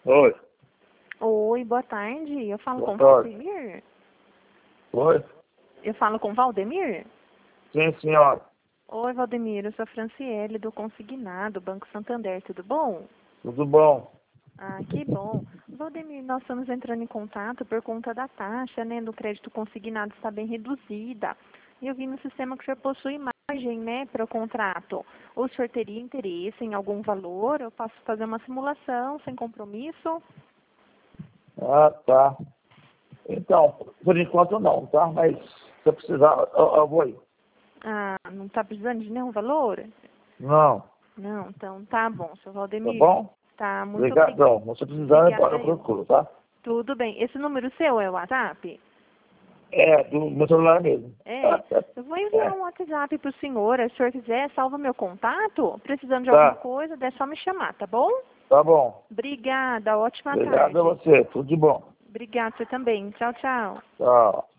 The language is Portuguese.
Oi. Oi, boa tarde. Eu falo com Boa tarde. Valdemir? Oi? Eu falo com Valdemir? Sim, senhora. Oi, Valdemir. Eu sou a Franciele, do Consignado, Banco Santander. Tudo bom? Tudo bom? Ah, que bom. Valdemir, nós estamos entrando em contato por conta da taxa, né, do crédito consignado está bem reduzida. E eu vi no sistema que o senhor possui margem, né, para o contrato. O senhor teria interesse em algum valor? Eu posso fazer uma simulação sem compromisso? Ah, tá. Então, por enquanto não, tá? Mas se eu precisar, eu vou aí. Ah, não está precisando de nenhum valor? Não, Não, então tá bom, seu tá Valdemir. bom? Tá, muito Obrigadão. Se você precisar, obrigada eu eu. procuro, tá? Tudo bem. Esse número seu é o WhatsApp? É, do meu celular mesmo. É. Eu vou enviar É, um WhatsApp pro senhor. Se o senhor quiser, salva meu contato. Precisando de alguma tá. coisa, é só me chamar, tá bom? Tá bom. Obrigada, ótima Obrigado a tarde. você. Tudo de bom. Obrigada, você também. Tchau, tchau. Tchau.